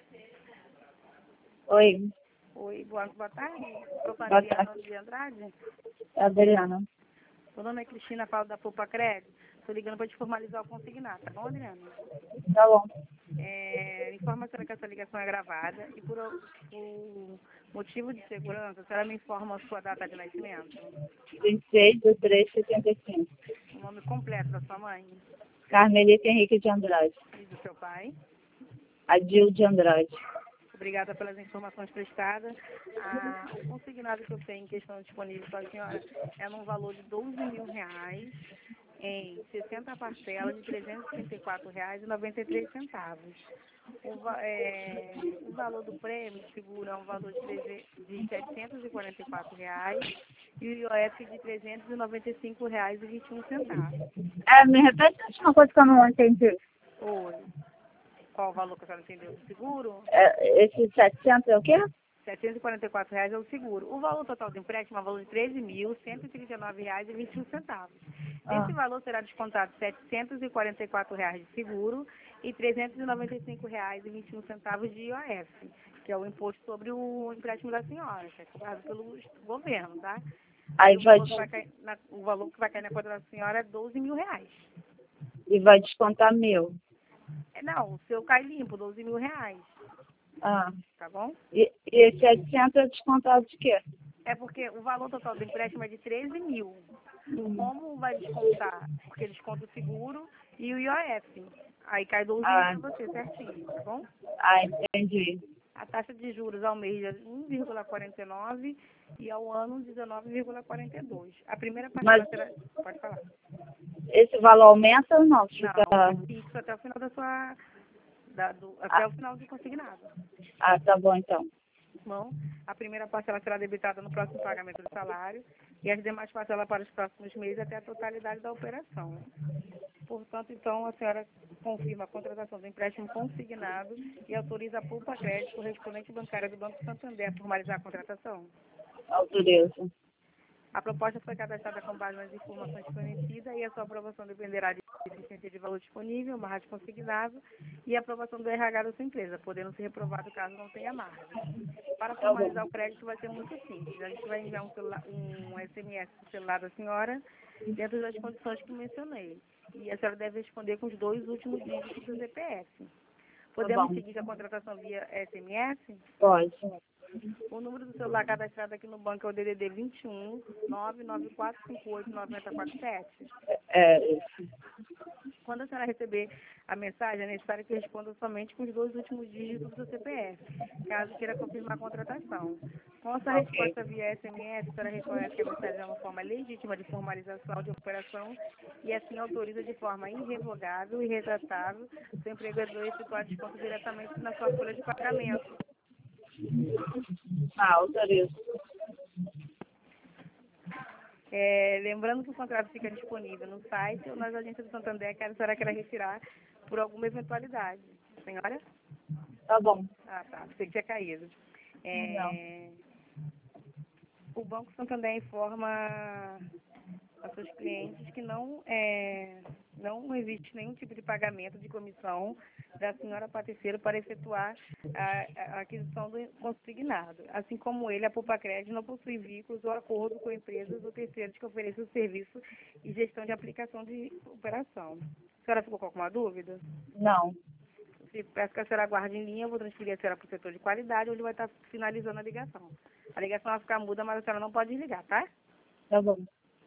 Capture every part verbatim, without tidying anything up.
Oi, Oi, boa, boa tarde. Sou a boa Adriana tarde. de Andrade. É a Adriana. Meu nome é Cristina, falo da Poupa Crédito. Estou ligando para te formalizar o consignado, tá bom, Adriana? Tá bom. É, informa a senhora que essa ligação é gravada e por, por motivo de segurança, a senhora me informa a sua data de nascimento, vinte e seis de três de setenta e cinco. o nome completo da sua mãe Carmelita Henrique de Andrade. e do seu pai. Adil de Andrade. Obrigada pelas informações prestadas. Ah, o consignado que eu tenho em questão disponível para a senhora é num valor de doze mil reais em sessenta parcelas de trezentos e trinta e quatro reais e noventa e três centavos. O, va- é, o valor do prêmio de seguro é um valor de, treze de setecentos e quarenta e quatro reais e o I O F de trezentos e noventa e cinco reais e vinte e um centavos. É, me repete uma coisa que eu não entendi. Oi. Qual o valor que a senhora entendeu do seguro? É, esse setecentos é o quê? setecentos e quarenta e quatro reais é o seguro. O valor total do empréstimo é um valor de treze mil cento e trinta e nove reais e vinte e um centavos. Ah, Desse valor será descontado setecentos e quarenta e quatro reais de seguro e trezentos e noventa e cinco reais e vinte e um centavos de I O F, que é o imposto sobre o empréstimo da senhora, que é cobrado pelo governo, tá? Aí aí o vai, valor que vai des- cair na, o valor que vai cair na conta da senhora é doze mil reais. e vai descontar mil. É, não, o seu cai limpo, doze mil reais, Ah, tá bom? e, e esse setecentos é descontado de quê? É porque o valor total do empréstimo é de treze mil. Hum. Como vai descontar? Porque desconta o seguro e o I O F. Aí cai doze mil Ah, para você, certinho, tá bom? ah, entendi. A taxa de juros ao mês é um vírgula quarenta e nove e ao ano dezenove vírgula quarenta e dois. A primeira Mas parcela será... Pode falar. esse valor aumenta ou não? Fica... Não, é fixo até o final da sua... da- do- até Ah, o final do consignado. ah, tá bom então. Bom, a primeira parcela será debitada no próximo pagamento do salário e as demais parcelas para os próximos meses até a totalidade da operação. Portanto, então, a senhora confirma a contratação do empréstimo consignado e autoriza a Poupa Crédito, correspondente bancária do Banco Santander, a formalizar a contratação. Autoriza. A proposta foi cadastrada com base nas informações fornecidas e a sua aprovação dependerá de existência de valor disponível, margem consignado e a aprovação do R H da sua empresa, podendo ser reprovado caso não tenha margem. Para Tá bom. formalizar o crédito vai ser muito simples. A gente vai enviar um, celular, um S M S no celular da senhora dentro das condições que mencionei. E a senhora deve responder com os dois últimos dígitos do C P F. Tá Podemos bom. seguir com a contratação via S M S? Pode. O número do celular cadastrado aqui no banco é o D D D vinte e um, nove nove quatro cinco oito, nove zero quatro sete. É, isso. Quando a senhora receber a mensagem, é necessário que responda somente com os dois últimos dígitos do seu C P F, caso queira confirmar a contratação. Com essa Ok. resposta via S M S, a senhora reconhece que a mensagem é uma forma legítima de formalização de operação e assim autoriza de forma irrevogável e retratável seu empregador a efetuar desconto diretamente na sua folha de pagamento. Ah, autoriza. É, lembrando que o contrato fica disponível no site ou nas agências do Santander, caso a senhora queira retirar por alguma eventualidade. Senhora? Tá bom. Ah, tá. Você que tinha caído. Não. É, o Banco Santander informa a seus clientes que não, é, não existe nenhum tipo de pagamento de comissão da senhora Patriceiro para efetuar a, a aquisição do consignado. Assim como ele, a Poupa Crédito não possui vínculos ou acordo com empresas ou terceiros que ofereçam serviço e gestão de aplicação de operação. A senhora ficou com alguma dúvida? Não. Se peço que a senhora aguarde em linha, eu vou transferir a senhora para o setor de qualidade, onde vai estar finalizando a ligação. A ligação vai ficar muda, mas a senhora não pode desligar, tá? Tá bom.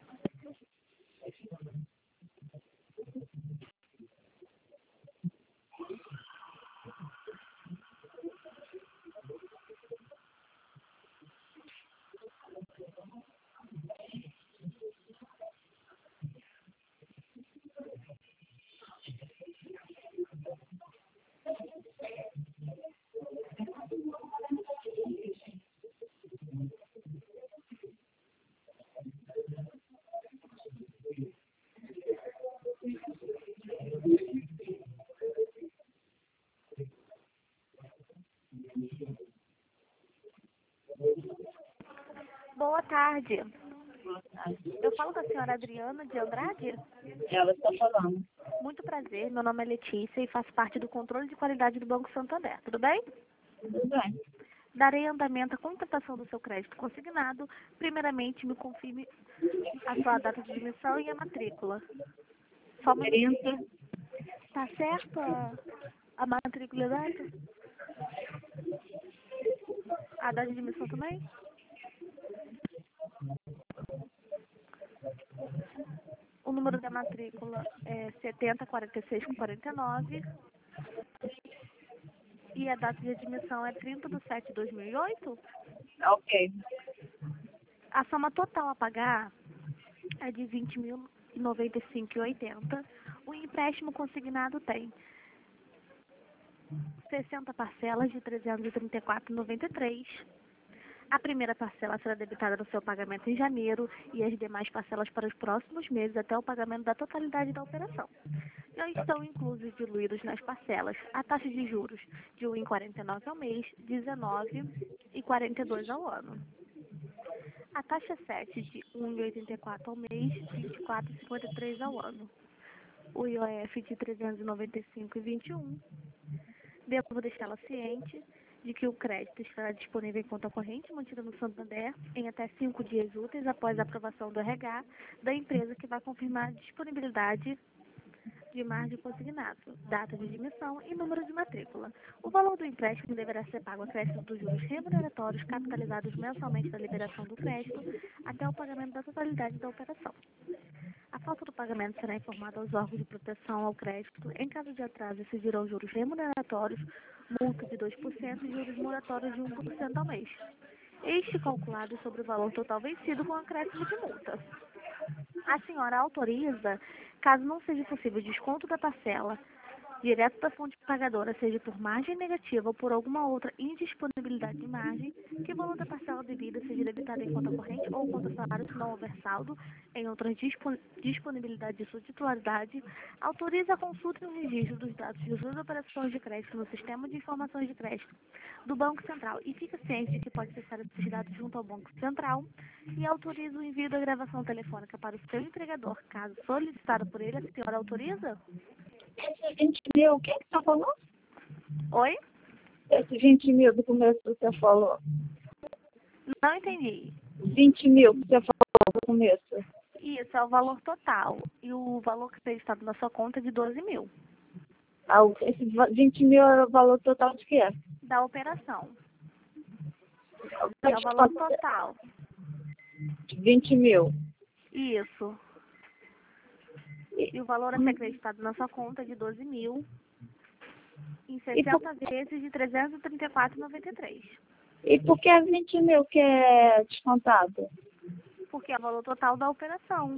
Boa tarde. Eu falo com a senhora Adriana de Andrade. Ela está falando. Muito prazer, meu nome é Letícia e faço parte do controle de qualidade do Banco Santander. Tudo bem? Tudo bem. Darei andamento à contratação do seu crédito consignado. Primeiramente, me confirme a sua data de admissão e a matrícula. Só uma... trinta. Tá certo a, a matrícula e a data? A data de admissão também? O número da matrícula é setenta quarenta e seis quarenta e nove. E a data de admissão é trinta de sete de dois mil e oito. Ok. A soma total a pagar é de vinte mil e noventa e cinco reais e oitenta centavos. O empréstimo consignado tem sessenta parcelas de trezentos e trinta e quatro reais e noventa e três centavos. A primeira parcela será debitada no seu pagamento em janeiro e as demais parcelas para os próximos meses até o pagamento da totalidade da operação. Já estão inclusos e diluídos nas parcelas a taxa de juros de um vírgula quarenta e nove ao mês, dezenove vírgula quarenta e dois ao ano. A taxa sete de um vírgula oitenta e quatro ao mês, vinte e quatro vírgula cinquenta e três ao ano. O I O F de trezentos e noventa e cinco reais e vinte e um. Devo deixá-la ciente de que o crédito estará disponível em conta corrente mantida no Santander em até cinco dias úteis após a aprovação do R H da empresa que vai confirmar a disponibilidade de margem consignado, data de admissão e número de matrícula. O valor do empréstimo deverá ser pago a crédito dos juros remuneratórios capitalizados mensalmente da liberação do crédito até o pagamento da totalidade da operação. A falta do pagamento será informada aos órgãos de proteção ao crédito. Em caso de atraso, incidirão juros remuneratórios, multa de dois por cento e juros moratórios de um por cento ao mês. Este calculado sobre o valor total vencido com acréscimo de multa. A senhora autoriza, caso não seja possível desconto da parcela direto da fonte pagadora, seja por margem negativa ou por alguma outra indisponibilidade de margem, que o valor da parcela devida seja debitado em conta corrente ou conta salário se não houver saldo em outra dispon disponibilidade de sua titularidade, autoriza a consulta e o registro dos dados de suas operações de crédito no Sistema de Informações de Crédito do Banco Central e fica ciente de que pode acessar esses dados junto ao Banco Central e autoriza o envio da gravação telefônica para o seu empregador, caso solicitado por ele. A senhora autoriza? Esse vinte mil, o que que você falou? Oi? Esse vinte mil do começo que você falou. Não entendi. vinte mil que você falou do começo. Isso é o valor total. E o valor que está estado na sua conta é de doze mil. Ah, o- esse va- vinte mil é o valor total de quê? Da operação. É o valor total. vinte mil. Isso. E o valor a ser acreditado na sua conta é de doze mil em sessenta vezes de trezentos e trinta e quatro reais e noventa e três centavos. E por que vinte mil que é descontado? Porque é o valor total da operação.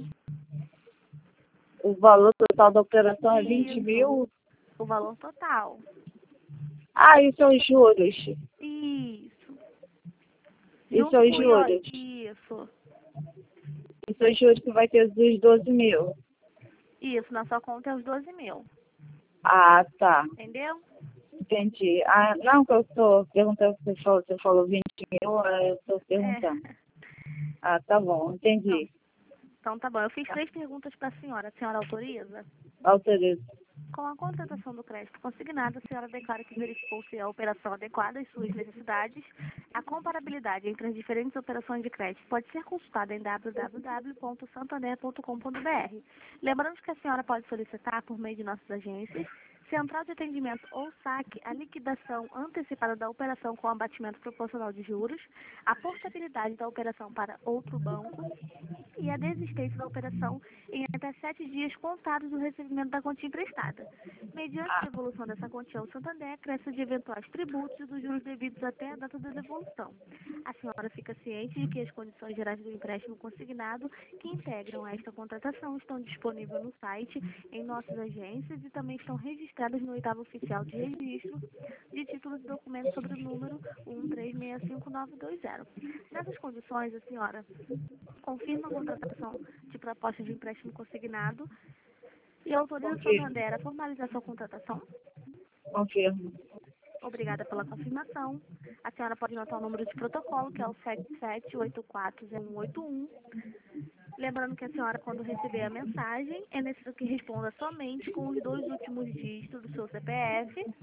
O valor total da operação é vinte Isso. mil? O valor total. Ah, e são os juros? Isso. E Junto são os com o I O F. juros? Isso. E são os juros que vai ter dos doze mil? Isso, na sua conta é os doze mil. Ah, tá. Entendeu? Entendi. Ah, não, que eu estou perguntando, você falou, você falou vinte mil, aí eu estou perguntando. É. Ah, tá bom, entendi. Então tá bom. Eu fiz três perguntas para a senhora. A senhora autoriza? Autorizo. Com a contratação do crédito consignado, a senhora declara que verificou se a operação adequada às suas necessidades. A comparabilidade entre as diferentes operações de crédito pode ser consultada em w w w ponto santander ponto com ponto b r. Lembrando que a senhora pode solicitar, por meio de nossas agências, Central de Atendimento ou saque, a liquidação antecipada da operação com abatimento proporcional de juros, a portabilidade da operação para outro banco e a desistência da operação em até sete dias contados do recebimento da quantia emprestada. Mediante a devolução dessa quantia ao Santander, cresce de eventuais tributos e dos juros devidos até a data da devolução. A senhora fica ciente de que as condições gerais do empréstimo consignado que integram esta contratação estão disponíveis no site, em nossas agências e também estão registradas no oitavo oficial de registro de títulos e documentos sobre o número um três seis cinco nove dois zero. Nessas condições, a senhora confirma a contratação de proposta de empréstimo consignado e autoriza o Santander a formalizar sua contratação? Confirmo. Obrigada pela confirmação. A senhora pode anotar o número de protocolo, que é o sete sete oito quatro zero um oito um. Lembrando que a senhora, quando receber a mensagem, é necessário que responda somente com os dois últimos dígitos do seu C P F.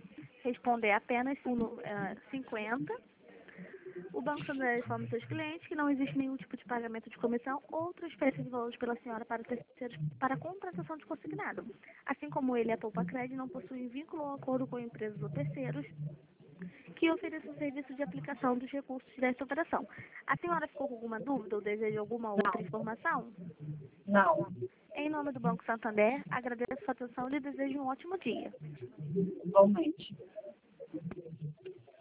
responder apenas um, eh, cinquenta. O Banco Santander informa seus clientes que não existe nenhum tipo de pagamento de comissão ou transferência de valores pela senhora para terceiros para contratação de consignado. Assim como ele, a Poupa Cred não possui vínculo ou acordo com empresas ou terceiros que ofereçam serviço de aplicação dos recursos desta operação. A senhora ficou com alguma dúvida ou deseja alguma outra informação? Não, Em nome do Banco Santander, agradeço a sua atenção e lhe desejo um ótimo dia. igualmente.